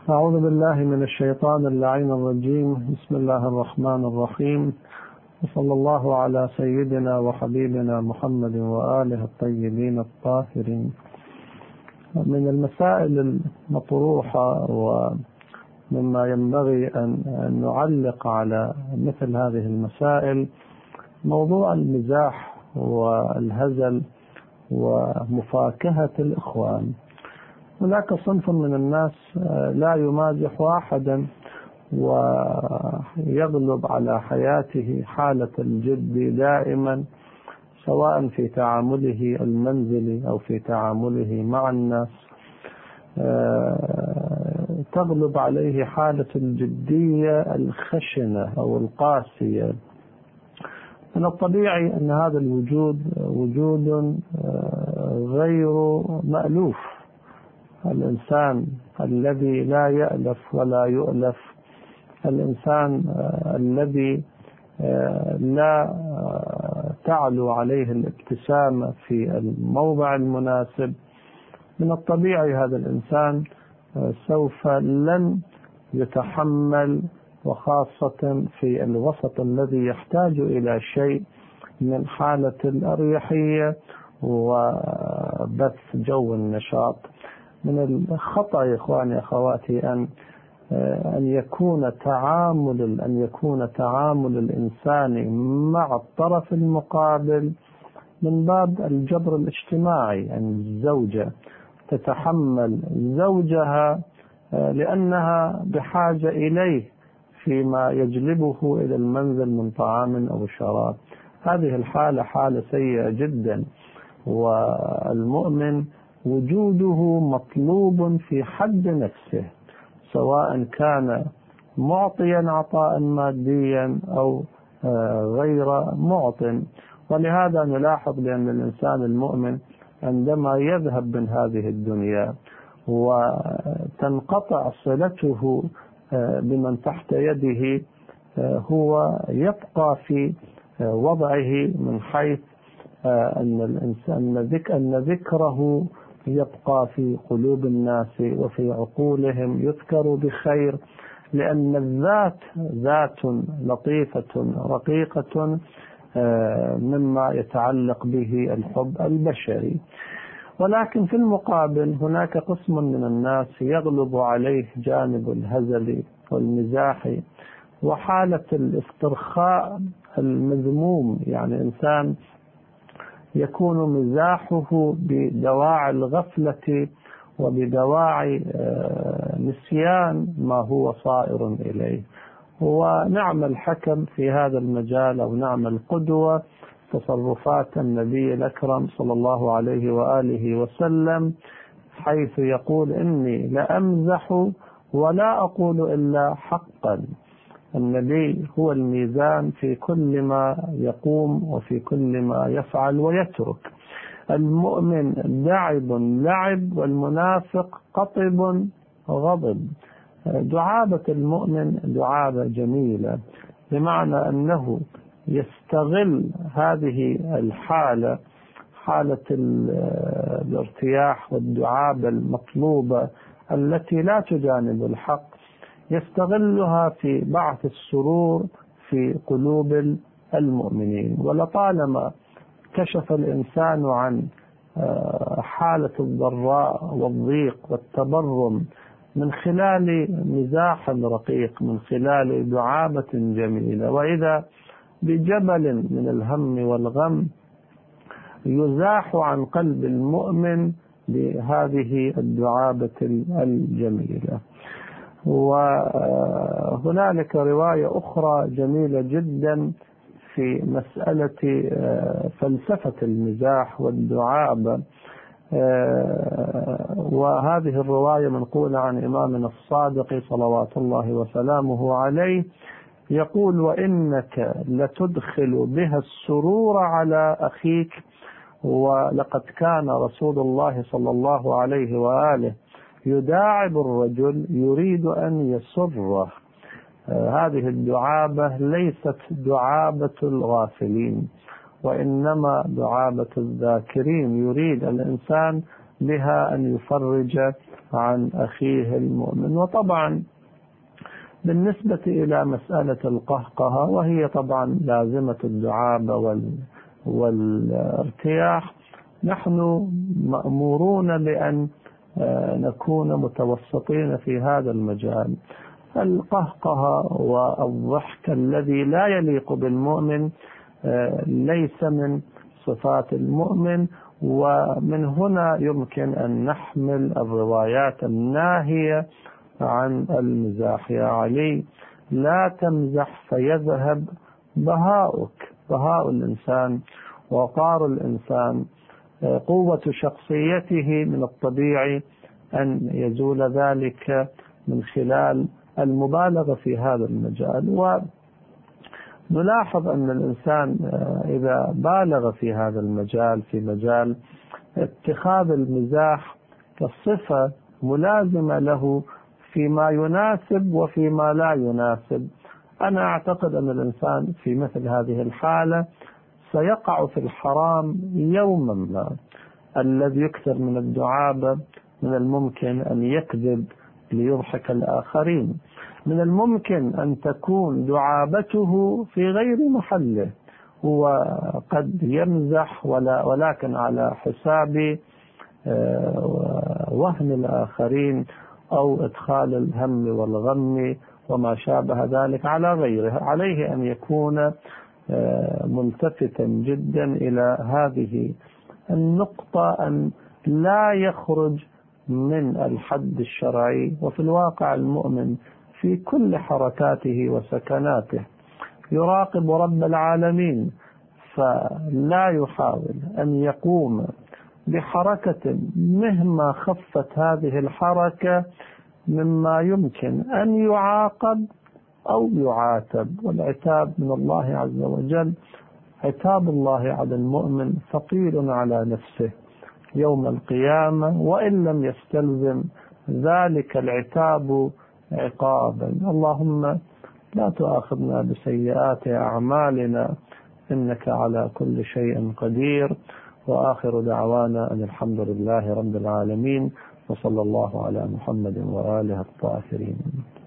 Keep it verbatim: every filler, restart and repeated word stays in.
أعوذ بالله من الشيطان اللعين الرجيم. بسم الله الرحمن الرحيم، وصلى الله على سيدنا وحبيبنا محمد وآله الطيبين الطاهرين. من المسائل المطروحة ومما ينبغي أن نعلق على مثل هذه المسائل موضوع المزاح والهزل ومفاكهة الإخوان. هناك صنف من الناس لا يمازح أحدا ويغلب على حياته حالة الجد دائما، سواء في تعامله المنزلي أو في تعامله مع الناس، تغلب عليه حالة الجدية الخشنة أو القاسية. من الطبيعي أن هذا الوجود وجود غير مألوف. الإنسان الذي لا يألف ولا يؤلف، الإنسان الذي لا تعلو عليه الابتسامة في الموضع المناسب، من الطبيعي هذا الإنسان سوف لن يتحمل، وخاصة في الوسط الذي يحتاج إلى شيء من حالة الأريحية وبث جو النشاط. من الخطأ يا إخواني أخواتي أن أن يكون تعامل أن يكون تعامل الإنسان مع الطرف المقابل من باب الجبر الاجتماعي. يعني الزوجة تتحمل زوجها لأنها بحاجة إليه فيما يجلبه إلى المنزل من طعام أو شراب. هذه الحالة حالة سيئة جدا، والمؤمن وجوده مطلوب في حد نفسه، سواء كان معطيا عطاء ماديا أو غير معط. ولهذا نلاحظ بأن الإنسان المؤمن عندما يذهب من هذه الدنيا وتنقطع صلته بمن تحت يده، هو يبقى في وضعه من حيث أن الإنسان أن ذكره يبقى في قلوب الناس وفي عقولهم، يذكر بخير، لأن الذات ذات لطيفة رقيقة مما يتعلق به الحب البشري. ولكن في المقابل هناك قسم من الناس يغلب عليه جانب الهزل والمزاح وحالة الاسترخاء المذموم. يعني إنسان يكون مزاحه بدواعي الغفلة وبدواعي نسيان ما هو صائر إليه. ونعم الحكم في هذا المجال أو نعم القدوة تصرفات النبي الأكرم صلى الله عليه وآله وسلم، حيث يقول: إني لأمزح ولا أقول إلا حقا. النبي هو الميزان في كل ما يقوم وفي كل ما يفعل ويترك. المؤمن لعب لعب، والمنافق قطب غضب. دعابة المؤمن دعابة جميلة، بمعنى أنه يستغل هذه الحالة، حالة الارتياح والدعابة المطلوبة التي لا تجانب الحق، يستغلها في بعث السرور في قلوب المؤمنين. ولطالما كشف الإنسان عن حالة الضراء والضيق والتبرم من خلال مزاح رقيق، من خلال دعابة جميلة، وإذا بجبل من الهم والغم يزاح عن قلب المؤمن بهذه الدعابة الجميلة. وهنالك رواية أخرى جميلة جدا في مسألة فلسفة المزاح والدعابة، وهذه الرواية منقولة عن إمامنا الصادق صلوات الله وسلامه عليه، يقول: وإنك لتدخل بها السرور على أخيك، ولقد كان رسول الله صلى الله عليه وآله يداعب الرجل يريد أن يسره. هذه الدعابة ليست دعابة الغافلين، وإنما دعابة الذاكرين. يريد الإنسان بها أن يفرج عن أخيه المؤمن. وطبعا بالنسبة إلى مسألة القهقهة، وهي طبعا لازمة الدعابة والارتياح، نحن مأمورون بأن نكون متوسطين في هذا المجال. القهقهة والضحك الذي لا يليق بالمؤمن ليس من صفات المؤمن، ومن هنا يمكن أن نحمل الروايات الناهية عن المزاح. يا علي لا تمزح فيذهب بهاؤك، بهاء الإنسان، وقار الإنسان، قوة شخصيته، من الطبيعي أن يزول ذلك من خلال المبالغة في هذا المجال. ونلاحظ أن الإنسان إذا بالغ في هذا المجال، في مجال اتخاذ المزاح كصفة ملازمة له فيما يناسب وفيما لا يناسب، أنا أعتقد أن الإنسان في مثل هذه الحالة سيقع في الحرام يوما ما. الذي يكثر من الدعابة من الممكن أن يكذب ليضحك الآخرين، من الممكن أن تكون دعابته في غير محله، وقد يمزح ولا ولكن على حساب وهم الآخرين أو إدخال الهم والغم وما شابه ذلك على غيره. عليه أن يكون ملتفتا جدا إلى هذه النقطة، أن لا يخرج من الحد الشرعي. وفي الواقع المؤمن في كل حركاته وسكناته يراقب رب العالمين، فلا يحاول أن يقوم بحركة مهما خفت هذه الحركة مما يمكن أن يعاقب أو يعاتب. والعتاب من الله عز وجل، عتاب الله على المؤمن ثقيل على نفسه يوم القيامة، وإن لم يستلزم ذلك العتاب عقابا. اللهم لا تؤاخذنا بسيئات أعمالنا إنك على كل شيء قدير. وآخر دعوانا أن الحمد لله رب العالمين، وصلى الله على محمد وآله الطاهرين.